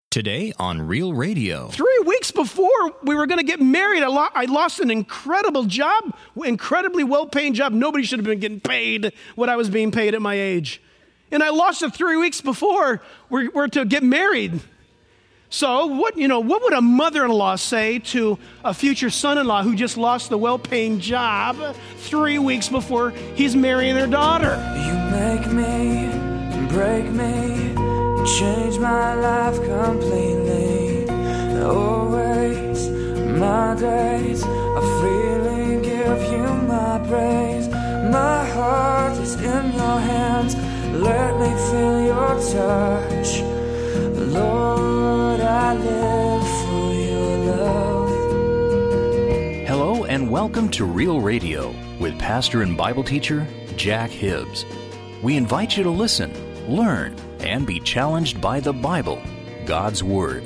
Today on Real Radio. 3 weeks before we were going to get married, I lost an incredible job, incredibly well-paying job. Nobody should have been getting paid what I was being paid at my age. And I lost it 3 weeks before we're to get married. So what would a mother-in-law say to a future son-in-law who just lost the well-paying job 3 weeks before he's marrying their daughter? You make me, break me, change my life completely. Always my days of freely give you my praise. My heart is in your hands. Let me feel your touch. Lord, I live for your love. Hello and welcome to Real Radio with pastor and Bible teacher Jack Hibbs. We invite you to listen, learn, and be challenged by the Bible, God's Word.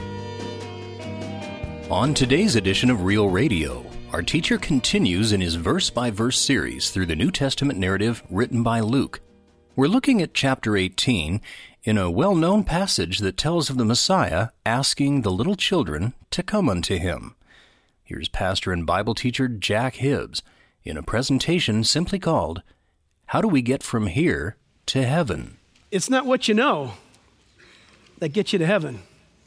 On today's edition of Real Radio, our teacher continues in his verse-by-verse series through the New Testament narrative written by Luke. We're looking at chapter 18 in a well-known passage that tells of the Messiah asking the little children to come unto him. Here's pastor and Bible teacher Jack Hibbs in a presentation simply called, How Do We Get From Here to Heaven? It's not what you know that gets you to heaven.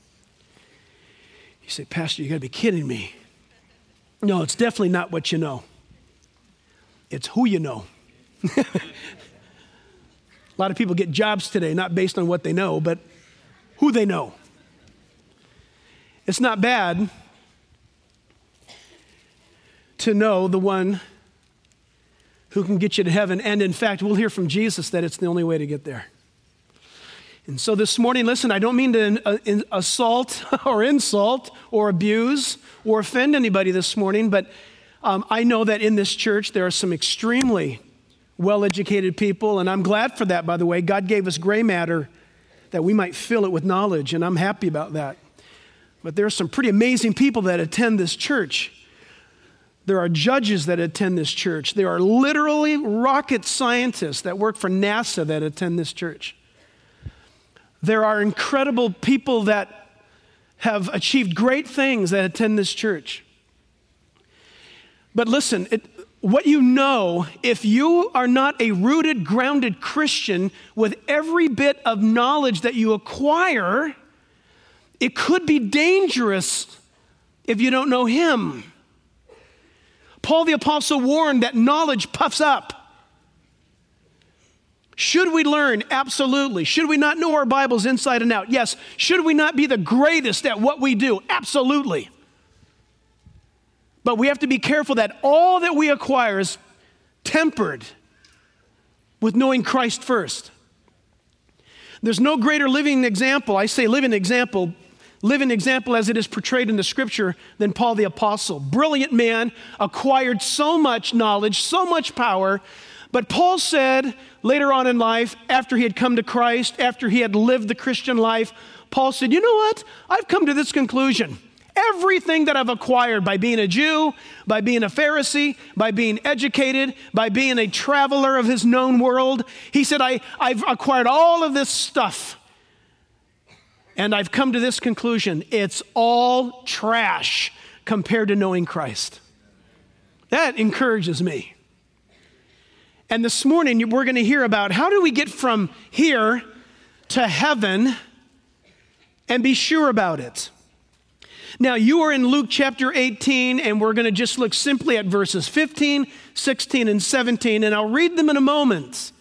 You say, Pastor, you got to be kidding me. No, it's definitely not what you know. It's who you know. A lot of people get jobs today, not based on what they know, but who they know. It's not bad to know the one who can get you to heaven. And in fact, we'll hear from Jesus that it's the only way to get there. And so this morning, listen, I don't mean to assault or insult or abuse or offend anybody this morning, but I know that in this church there are some extremely well-educated people, and I'm glad for that, by the way. God gave us gray matter that we might fill it with knowledge, and I'm happy about that. But there are some pretty amazing people that attend this church. There are judges that attend this church. There are literally rocket scientists that work for NASA that attend this church. There are incredible people that have achieved great things that attend this church. But listen, what you know, if you are not a rooted, grounded Christian with every bit of knowledge that you acquire, it could be dangerous if you don't know him. Paul the Apostle warned that knowledge puffs up. Should we learn? Absolutely. Should we not know our Bibles inside and out? Yes. Should we not be the greatest at what we do? Absolutely. But we have to be careful that all that we acquire is tempered with knowing Christ first. There's no greater living example, I say living example as it is portrayed in the Scripture than Paul the Apostle. Brilliant man, acquired so much knowledge, so much power. But Paul said later on in life, after he had come to Christ, after he had lived the Christian life, Paul said, you know what? I've come to this conclusion. Everything that I've acquired by being a Jew, by being a Pharisee, by being educated, by being a traveler of his known world, he said, I've acquired all of this stuff. And I've come to this conclusion. It's all trash compared to knowing Christ. That encourages me. And this morning, we're going to hear about how do we get from here to heaven and be sure about it. Now, you are in Luke chapter 18, and we're going to just look simply at verses 15, 16, and 17, and I'll read them in a moment.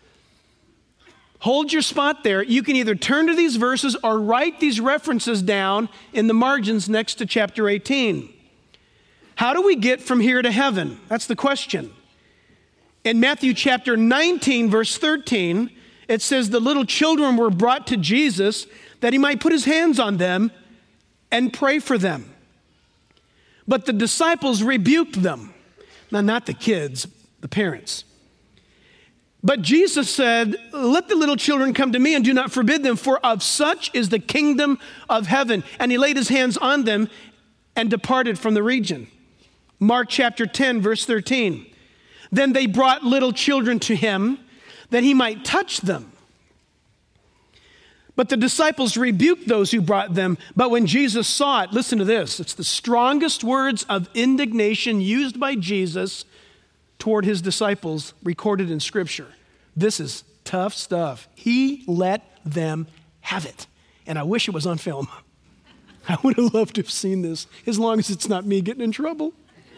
Hold your spot there. You can either turn to these verses or write these references down in the margins next to chapter 18. How do we get from here to heaven? That's the question. In Matthew chapter 19, verse 13, it says the little children were brought to Jesus that he might put his hands on them and pray for them. But the disciples rebuked them. Now, not the kids, the parents. But Jesus said, let the little children come to me and do not forbid them, for of such is the kingdom of heaven. And he laid his hands on them and departed from the region. Mark chapter 10, verse 13. Then they brought little children to him that he might touch them. But the disciples rebuked those who brought them. But when Jesus saw it, listen to this. It's the strongest words of indignation used by Jesus toward his disciples recorded in Scripture. This is tough stuff. He let them have it. And I wish it was on film. I would have loved to have seen this, as long as it's not me getting in trouble.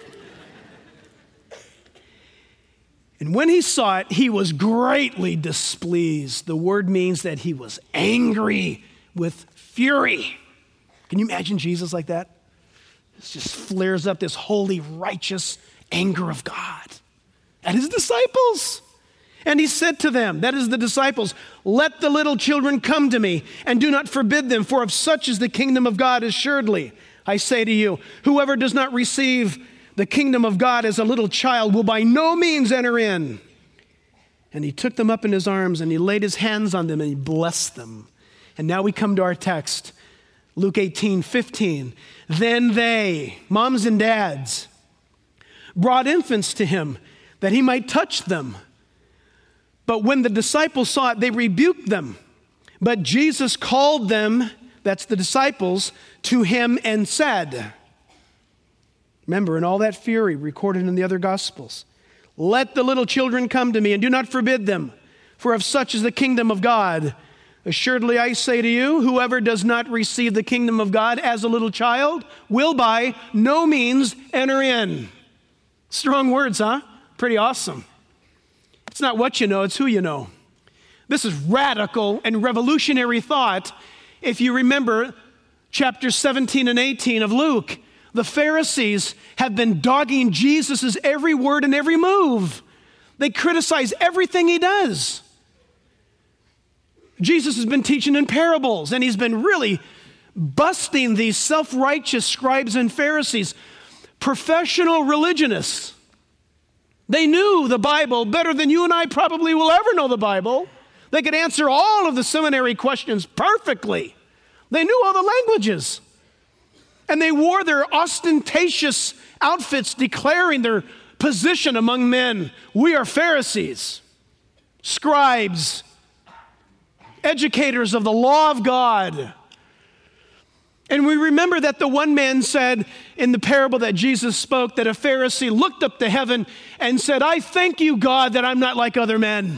And when he saw it, he was greatly displeased. The word means that he was angry with fury. Can you imagine Jesus like that? It just flares up this holy, righteous anger of God at his disciples. And he said to them, that is the disciples, "Let the little children come to me, and do not forbid them, for of such is the kingdom of God. Assuredly, I say to you, whoever does not receive the kingdom of God as a little child will by no means enter in." And he took them up in his arms, and he laid his hands on them, and he blessed them. And now we come to our text, Luke 18:15. Then they, moms and dads, brought infants to him that he might touch them. But when the disciples saw it, they rebuked them. But Jesus called them, that's the disciples, to him and said, remember, in all that fury recorded in the other Gospels, "Let the little children come to me, and do not forbid them, for of such is the kingdom of God. Assuredly, I say to you, whoever does not receive the kingdom of God as a little child will by no means enter in." Strong words, huh? Pretty awesome. It's not what you know, it's who you know. This is radical and revolutionary thought. If you remember chapters 17 and 18 of Luke, the Pharisees have been dogging Jesus' every word and every move. They criticize everything he does. Jesus has been teaching in parables, and he's been really busting these self-righteous scribes and Pharisees, professional religionists. They knew the Bible better than you and I probably will ever know the Bible. They could answer all of the seminary questions perfectly. They knew all the languages. And they wore their ostentatious outfits declaring their position among men. We are Pharisees, scribes, educators of the law of God. And we remember that the one man said in the parable that Jesus spoke that a Pharisee looked up to heaven and said, "I thank you, God, that I'm not like other men.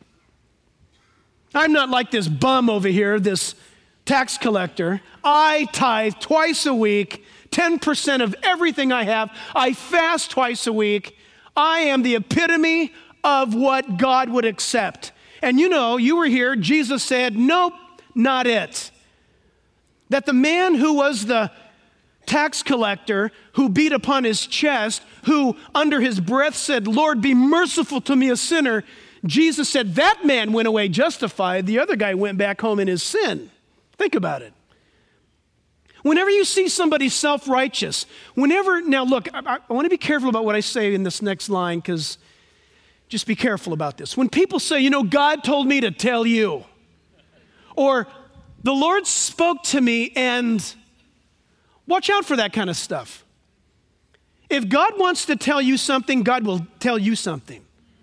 I'm not like this bum over here, this tax collector. I tithe twice a week, 10% of everything I have. I fast twice a week. I am the epitome of what God would accept." And you know, you were here, Jesus said, "Nope, not it." That the man who was the tax collector, who beat upon his chest, who under his breath said, "Lord, be merciful to me, a sinner," Jesus said that man went away justified. The other guy went back home in his sin. Think about it. Whenever you see somebody self-righteous, now look, I want to be careful about what I say in this next line, because just be careful about this. When people say, you know, God told me to tell you, or the Lord spoke to me, and watch out for that kind of stuff. If God wants to tell you something, God will tell you something.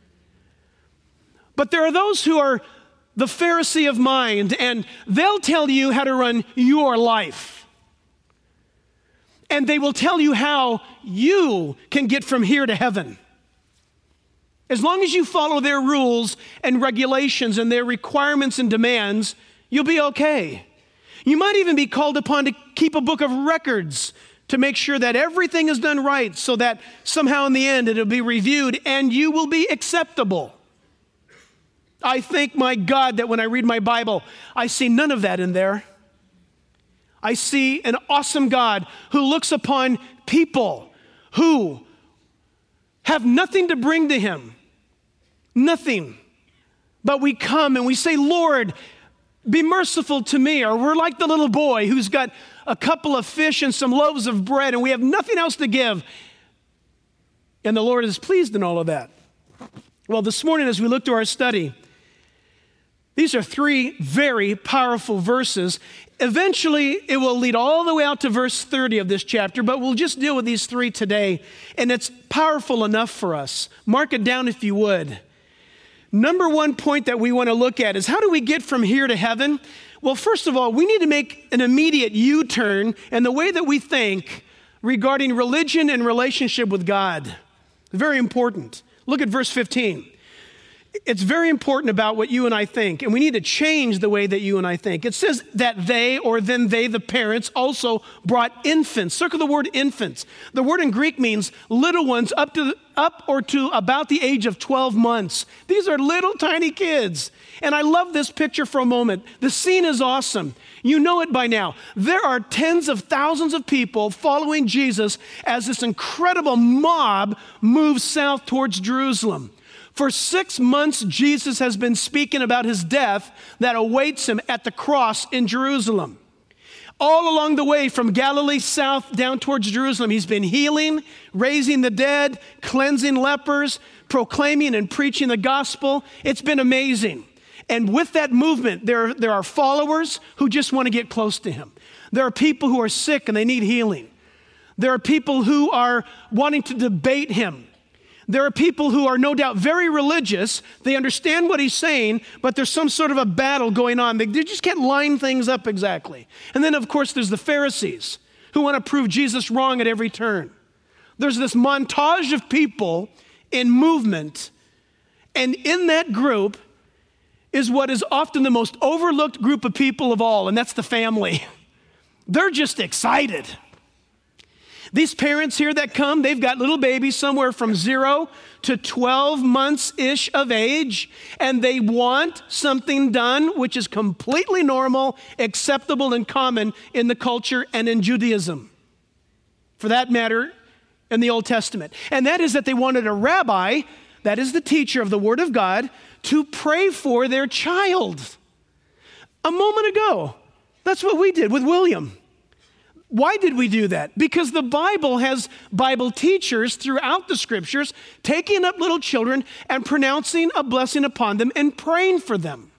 But there are those who are the Pharisee of mind, and they'll tell you how to run your life. And they will tell you how you can get from here to heaven. As long as you follow their rules and regulations and their requirements and demands, you'll be okay. You might even be called upon to keep a book of records to make sure that everything is done right, so that somehow in the end it'll be reviewed and you will be acceptable. I thank my God that when I read my Bible, I see none of that in there. I see an awesome God who looks upon people who have nothing to bring to him. Nothing. But we come and we say, "Lord, be merciful to me." Or we're like the little boy who's got a couple of fish and some loaves of bread and we have nothing else to give. And the Lord is pleased in all of that. Well, this morning as we look to our study, these are three very powerful verses. Eventually, it will lead all the way out to verse 30 of this chapter, but we'll just deal with these three today. And it's powerful enough for us. Mark it down if you would. Number one point that we want to look at is, how do we get from here to heaven? Well, first of all, we need to make an immediate U-turn in the way that we think regarding religion and relationship with God. Very important. Look at verse 15. It's very important about what you and I think, and we need to change the way that you and I think. It says that they, or then they, the parents, also brought infants. Circle the word infants. The word in Greek means little ones up or to about the age of 12 months. These are little tiny kids. And I love this picture for a moment. The scene is awesome. You know it by now. There are tens of thousands of people following Jesus as this incredible mob moves south towards Jerusalem. For 6 months, Jesus has been speaking about his death that awaits him at the cross in Jerusalem. All along the way from Galilee south down towards Jerusalem, he's been healing, raising the dead, cleansing lepers, proclaiming and preaching the gospel. It's been amazing. And with that movement, there are followers who just want to get close to him. There are people who are sick and they need healing. There are people who are wanting to debate him. There are people who are no doubt very religious. They understand what he's saying, but there's some sort of a battle going on. They just can't line things up exactly. And then, of course, there's the Pharisees who want to prove Jesus wrong at every turn. There's this montage of people in movement, and in that group is what is often the most overlooked group of people of all, and that's the family. They're just excited. These parents here that come, they've got little babies somewhere from 0 to 12 months-ish of age, and they want something done which is completely normal, acceptable, and common in the culture and in Judaism. For that matter, in the Old Testament. And that is that they wanted a rabbi, that is the teacher of the Word of God, to pray for their child. A moment ago, that's what we did with William. Why did we do that? Because the Bible has Bible teachers throughout the scriptures taking up little children and pronouncing a blessing upon them and praying for them.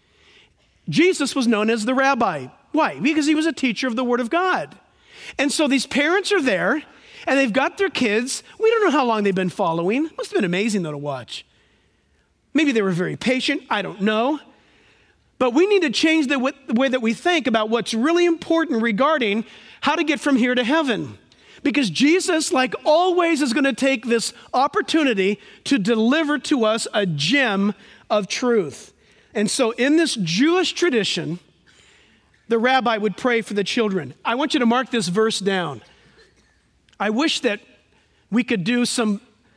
Jesus was known as the rabbi. Why? Because he was a teacher of the Word of God. And so these parents are there and they've got their kids. We don't know how long they've been following. It must have been amazing though to watch. Maybe they were very patient. I don't know. But we need to change the way that we think about what's really important regarding how to get from here to heaven. Because Jesus, like always, is going to take this opportunity to deliver to us a gem of truth. And so in this Jewish tradition, the rabbi would pray for the children. I want you to mark this verse down. I wish that we could do some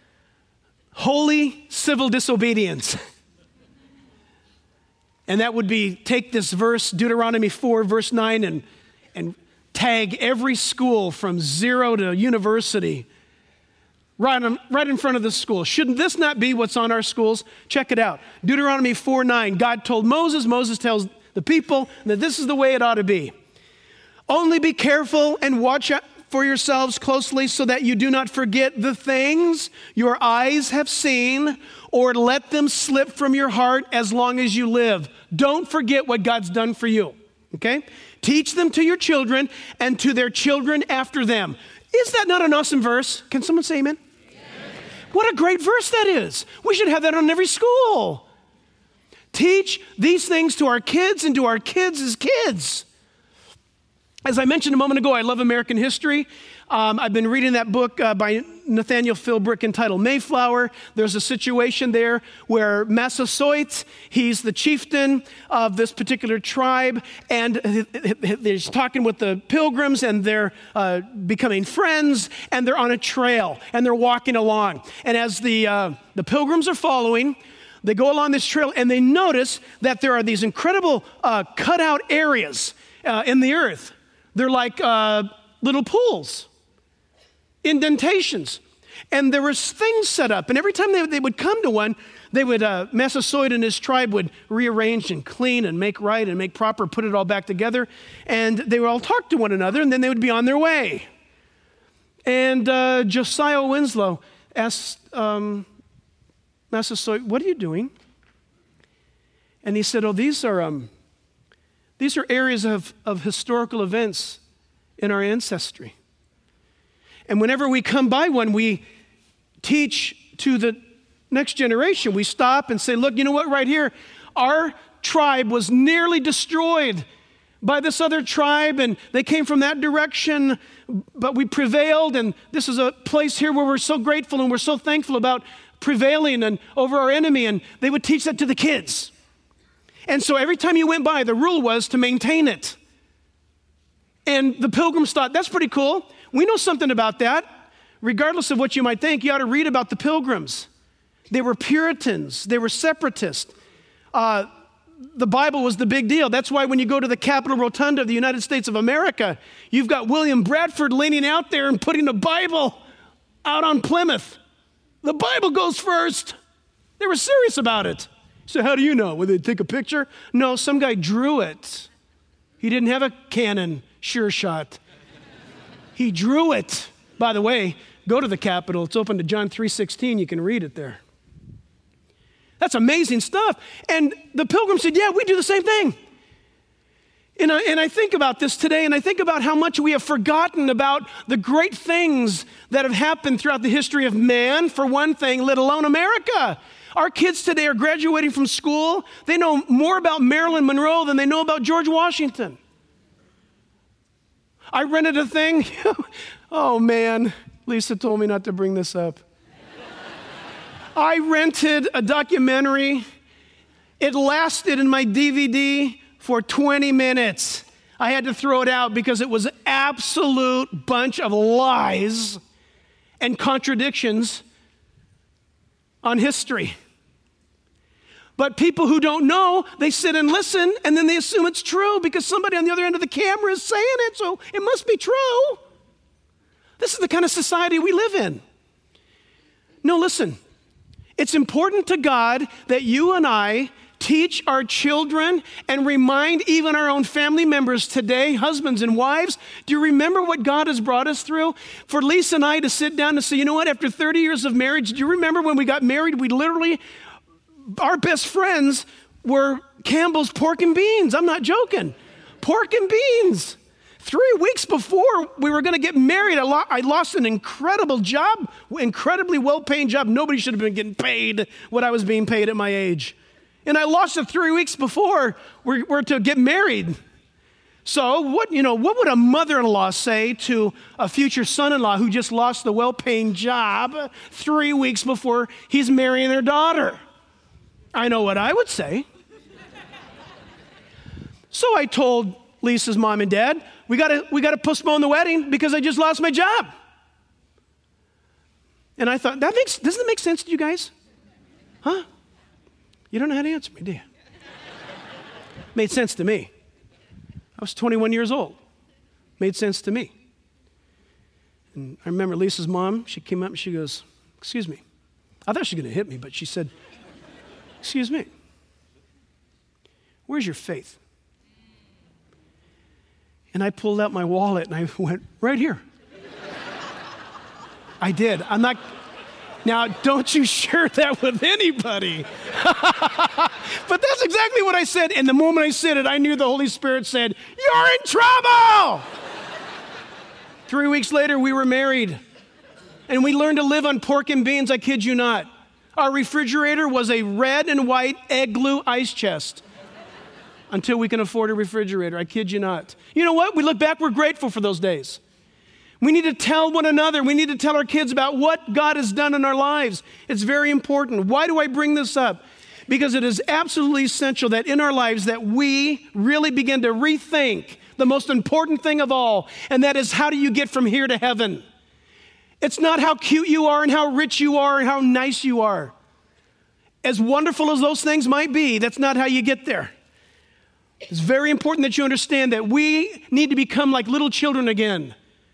holy civil disobedience. And that would be take this verse, Deuteronomy 4, verse 9, and tag every school from 0 to university right in front of the school. Shouldn't this not be what's on our schools? Check it out. Deuteronomy 4:9. God told Moses tells the people that this is the way it ought to be. Only be careful and watch out for yourselves closely so that you do not forget the things your eyes have seen or let them slip from your heart as long as you live. Don't forget what God's done for you, okay? Teach them to your children and to their children after them. Is that not an awesome verse? Can someone say amen? Yes. What a great verse that is. We should have that on every school. Teach these things to our kids and to our kids' kids. As I mentioned a moment ago, I love American history. I've been reading that book by Nathaniel Philbrick entitled Mayflower. There's a situation there where Massasoit, he's the chieftain of this particular tribe, and he's talking with the pilgrims, and they're becoming friends, and they're on a trail, and they're walking along. And as the pilgrims are following, they go along this trail, and they notice that there are these incredible cutout areas in the earth. They're like little pools, indentations. And there was things set up. And every time they would come to one, they would, Massasoit and his tribe would rearrange and clean and make right and make proper, put it all back together. And they would all talk to one another, and then they would be on their way. And Josiah Winslow asked Massasoit, "What are you doing?" And he said, "Oh, these are areas of historical events in our ancestry. And whenever we come by one, we teach to the next generation. We stop and say, look, you know what, right here, our tribe was nearly destroyed by this other tribe, and they came from that direction, but we prevailed, and this is a place here where we're so grateful and we're so thankful about prevailing and over our enemy, and they would teach that to the kids. And so every time you went by, the rule was to maintain it. And the Pilgrims thought, that's pretty cool. We know something about that. Regardless of what you might think, you ought to read about the Pilgrims. They were Puritans. They were separatists. The Bible was the big deal. That's why when you go to the Capitol Rotunda of the United States of America, you've got William Bradford leaning out there and putting the Bible out on Plymouth. The Bible goes first. They were serious about it. So how do you know? Would they take a picture? No, some guy drew it. He didn't have a Canon Sure Shot. He drew it. By the way, go to the Capitol. It's open to John 3:16. You can read it there. That's amazing stuff. And the Pilgrims said, yeah, we do the same thing. And I think about this today, and I think about how much we have forgotten about the great things that have happened throughout the history of man, for one thing, let alone America. Our kids today are graduating from school. They know more about Marilyn Monroe than they know about George Washington. I rented a thing. Oh, man. Lisa told me not to bring this up. I rented a documentary. It lasted in my DVD for 20 minutes. I had to throw it out because it was an absolute bunch of lies and contradictions on history. But people who don't know, they sit and listen, and then they assume it's true because somebody on the other end of the camera is saying it, so it must be true. This is the kind of society we live in. No, listen. It's important to God that you and I teach our children and remind even our own family members today, husbands and wives, do you remember what God has brought us through? For Lisa and I to sit down and say, you know what, after 30 years of marriage, do you remember when we got married, we literally, our best friends were Campbell's Pork and Beans. I'm not joking. Pork and beans. 3 weeks before we were going to get married, I lost an incredible job, incredibly well-paying job. Nobody should have been getting paid what I was being paid at my age. And I lost it 3 weeks before we're to get married. So what would a mother-in-law say to a future son-in-law who just lost the well-paying job 3 weeks before he's marrying their daughter? I know what I would say. So I told Lisa's mom and dad, we got to postpone the wedding because I just lost my job. And I thought, doesn't it make sense to you guys? Huh? You don't know how to answer me, do you? Made sense to me. I was 21 years old. Made sense to me. And I remember Lisa's mom, she came up and she goes, excuse me. I thought she was going to hit me, but she said, excuse me. Where's your faith? And I pulled out my wallet and I went, right here. I did. I'm not, now don't you share that with anybody. But that's exactly what I said. And the moment I said it, I knew the Holy Spirit said, you're in trouble. 3 weeks later, we were married. And we learned to live on pork and beans, I kid you not. Our refrigerator was a red and white egg glue ice chest. Until we can afford a refrigerator. I kid you not. You know what? We look back, we're grateful for those days. We need to tell one another. We need to tell our kids about what God has done in our lives. It's very important. Why do I bring this up? Because it is absolutely essential that in our lives that we really begin to rethink the most important thing of all, and that is how do you get from here to heaven? It's not how cute you are and how rich you are and how nice you are. As wonderful as those things might be, that's not how you get there. It's very important that you understand that we need to become like little children again.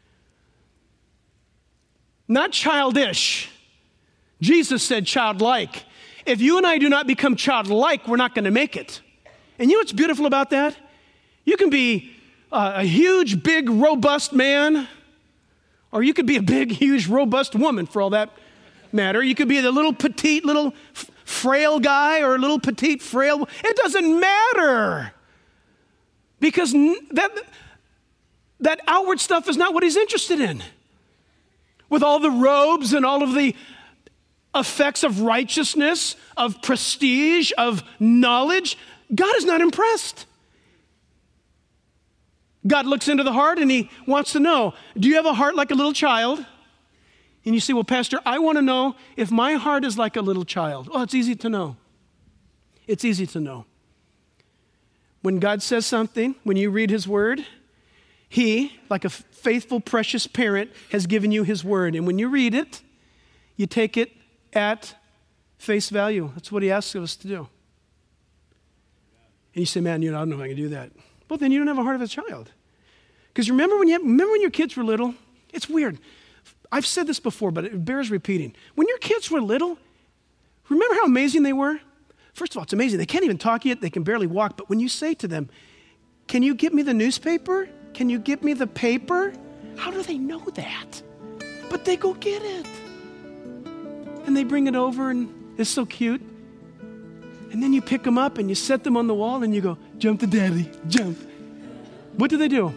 Not childish. Jesus said childlike. If you and I do not become childlike, we're not going to make it. And you know what's beautiful about that? You can be a huge, big, robust man, or you could be a big, huge, robust woman for all that matter. You could be the little petite, little frail guy or a little petite, frail. It doesn't matter. Because that outward stuff is not what he's interested in. With all the robes and all of the effects of righteousness, of prestige, of knowledge, God is not impressed. God looks into the heart and he wants to know, do you have a heart like a little child? And you say, well, Pastor, I want to know if my heart is like a little child. Oh, it's easy to know. It's easy to know. When God says something, when you read his word, he, like a faithful, precious parent, has given you his word. And when you read it, you take it at face value. That's what he asks of us to do. And you say, man, I don't know if I can do that. Well, then you don't have a heart of a child. Because remember when your kids were little? It's weird. I've said this before, but it bears repeating. When your kids were little, remember how amazing they were? First of all, it's amazing. They can't even talk yet. They can barely walk. But when you say to them, can you get me the newspaper? Can you get me the paper? How do they know that? But they go get it. And they bring it over, and it's so cute. And then you pick them up and you set them on the wall and you go, jump to daddy, jump. What do they do?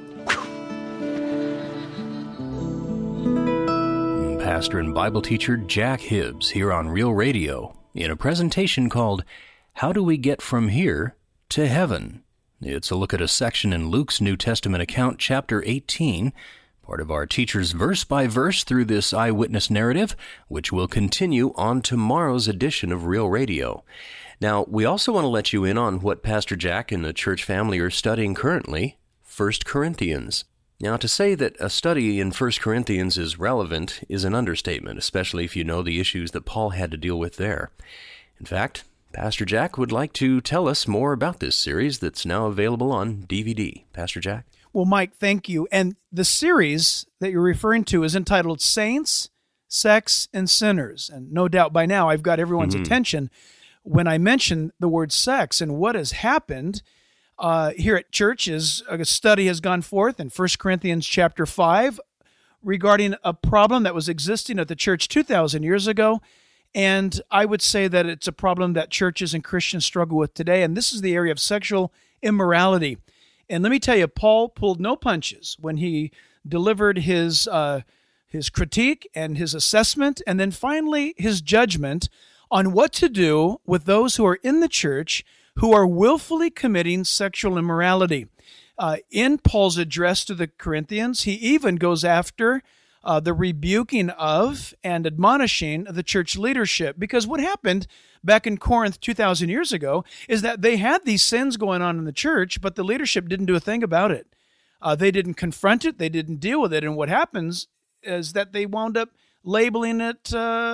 Pastor and Bible teacher Jack Hibbs here on Real Radio in a presentation called How Do We Get From Here to Heaven? It's a look at a section in Luke's New Testament account, chapter 18, part of our teacher's verse by verse through this eyewitness narrative, which will continue on tomorrow's edition of Real Radio. Now, we also want to let you in on what Pastor Jack and the church family are studying currently, 1 Corinthians. Now, to say that a study in 1 Corinthians is relevant is an understatement, especially if you know the issues that Paul had to deal with there. In fact, Pastor Jack would like to tell us more about this series that's now available on DVD. Pastor Jack? Well, Mike, thank you. And the series that you're referring to is entitled Saints, Sex, and Sinners. And no doubt by now I've got everyone's attention when I mention the word sex. And what has happened here at church is a study has gone forth in 1 Corinthians chapter 5 regarding a problem that was existing at the church 2,000 years ago. And I would say that it's a problem that churches and Christians struggle with today. And this is the area of sexual immorality. And let me tell you, Paul pulled no punches when he delivered his critique and his assessment, and then finally his judgment on what to do with those who are in the church who are willfully committing sexual immorality. In Paul's address to the Corinthians, he even goes after the rebuking of and admonishing of the church leadership. Because what happened back in Corinth 2,000 years ago is that they had these sins going on in the church, but the leadership didn't do a thing about it. They didn't confront it. They didn't deal with it. And what happens is that they wound up labeling it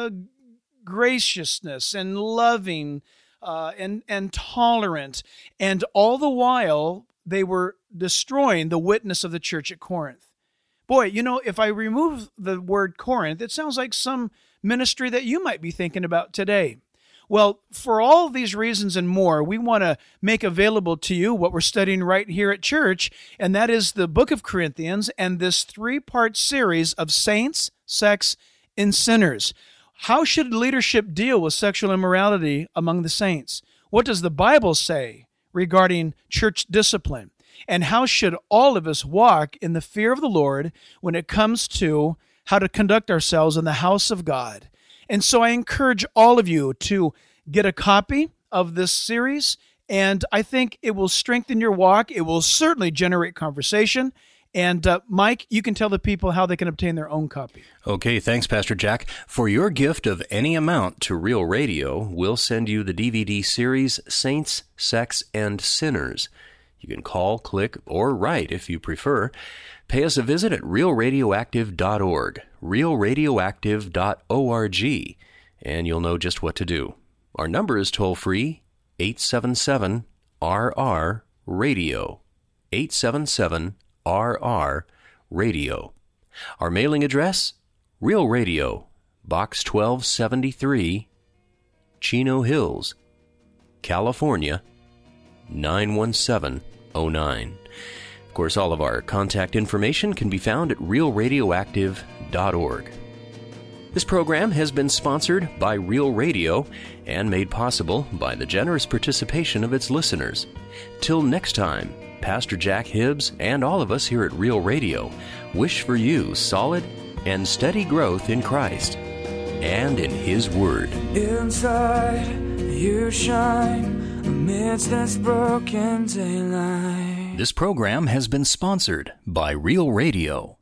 graciousness and loving and tolerant. And all the while, they were destroying the witness of the church at Corinth. Boy, if I remove the word Corinth, it sounds like some ministry that you might be thinking about today. Well, for all these reasons and more, we want to make available to you what we're studying right here at church, and that is the book of Corinthians and this 3-part series of saints, sex, and sinners. How should leadership deal with sexual immorality among the saints? What does the Bible say regarding church discipline? And how should all of us walk in the fear of the Lord when it comes to how to conduct ourselves in the house of God? And so I encourage all of you to get a copy of this series, and I think it will strengthen your walk. It will certainly generate conversation. And Mike, you can tell the people how they can obtain their own copy. Okay, thanks, Pastor Jack. For your gift of any amount to Real Radio, we'll send you the DVD series Saints, Sex, and Sinners. You can call, click, or write if you prefer. Pay us a visit at realradioactive.org, realradioactive.org, and you'll know just what to do. Our number is toll-free, 877-RR-RADIO, 877-RR-RADIO. Our mailing address, Real Radio, Box 1273, Chino Hills, California, 91709. Of course, all of our contact information can be found at realradioactive.org. This program has been sponsored by Real Radio and made possible by the generous participation of its listeners. Till next time, Pastor Jack Hibbs and all of us here at Real Radio wish for you solid and steady growth in Christ and in His Word. Inside you shine amidst this broken daylight. This program has been sponsored by Real Radio.